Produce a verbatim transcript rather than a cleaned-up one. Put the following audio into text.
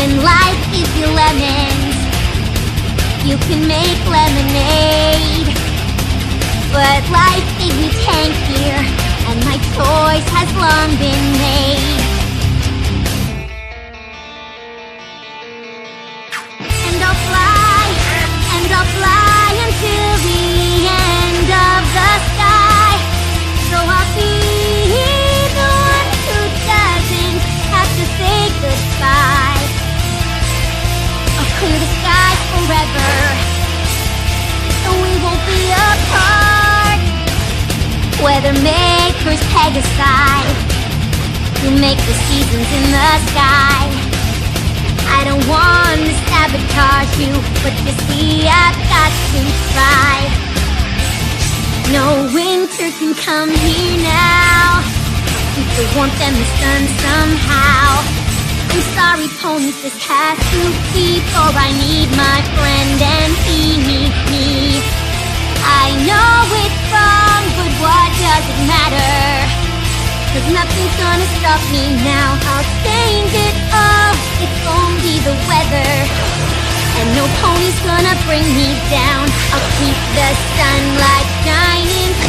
When life gives you lemons, you can make lemonade. But life gave me Tank here, and my choice has long been made. And I'll fly, and I'll fly until the end of the sky. So I'll be the one who doesn't have to say goodbye. I'll clear the skies forever, so we won't be apart. Weather makers peg aside, you make the seasons in the sky. I don't want to sabotage you, but you see I've got to try. No winter can come here now, keep the warmth and the sun somehow. I'm sorry, ponies, this has to be, for I need my friend and he needs me. I know it's wrong, but what does it matter? Cause nothing's gonna stop me now. I'll change it all, it's only the weather, and no pony's gonna bring me down. I'll keep the sunlight shining